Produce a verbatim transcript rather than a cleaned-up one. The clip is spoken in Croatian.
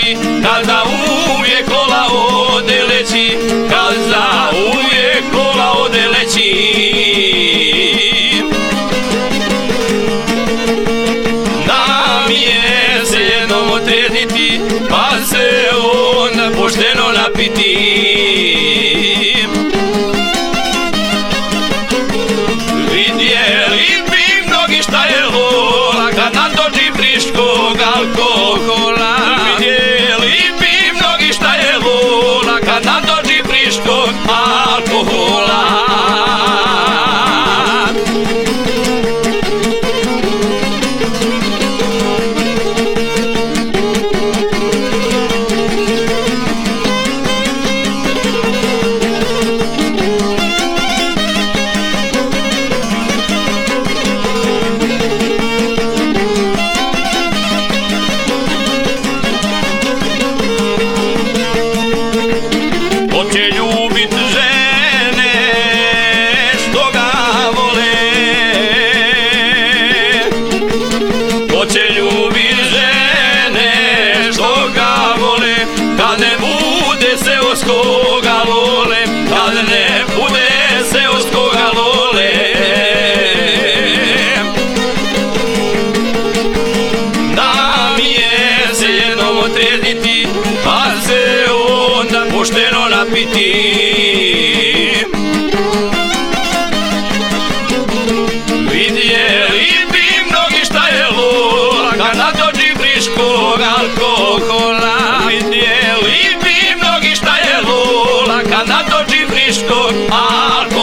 leći, kad za uvijek kola ode leći, kad za uvijek kola ode leći. Nam je se jednom otrediti, pa se onda pošteno napiti. Vidjeli bi mnogi šta je lola kad natoči friškog alkohola. Vidjeli bi mnogi šta je lola kad natoči friškog alkohola. Hoće ljubit žene što ga vole, hoće ljubit žene što ga vole, kad ne bude seoskoga lole, kad ne bude seoskoga lole. Nam je se jednom otrediti, pa se onda pošteno napiti. Vidjeli bi mnogi šta je lola kad natoči friškog alkohola. Vidjeli bi mnogi šta je lola kad natoči friškog alkohola.